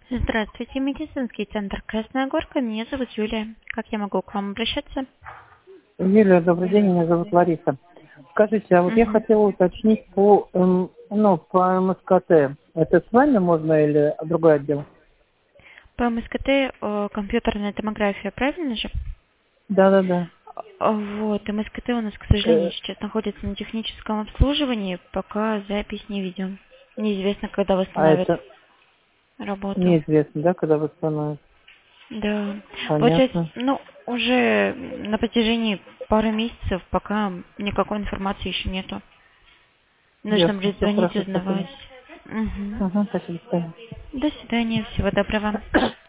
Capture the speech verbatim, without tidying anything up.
Здравствуйте, медицинский центр Красная Горка. Меня зовут Юлия. Как я могу к вам обращаться? Юлия, добрый день, меня зовут Лариса. Скажите, а вот я Мгм. хотела уточнить по, эм, ну, по МСКТ. Это с вами можно или другой отдел? По МСКТ э, компьютерная томография, правильно же? Да-да-да. А, Вот, МСКТ у нас, к сожалению, Э, сейчас находится на техническом обслуживании, пока запись не видим. Неизвестно, когда А восстановят это работу. неизвестно, да, когда восстановят? Да. Получается, Понятно. ну, уже на протяжении пары месяцев, пока никакой информации еще нету. Нужно Ясно. будет Все звонить, хорошо, узнавать. спасибо. Мгм. Угу, спасибо, спасибо. До свидания, всего доброго.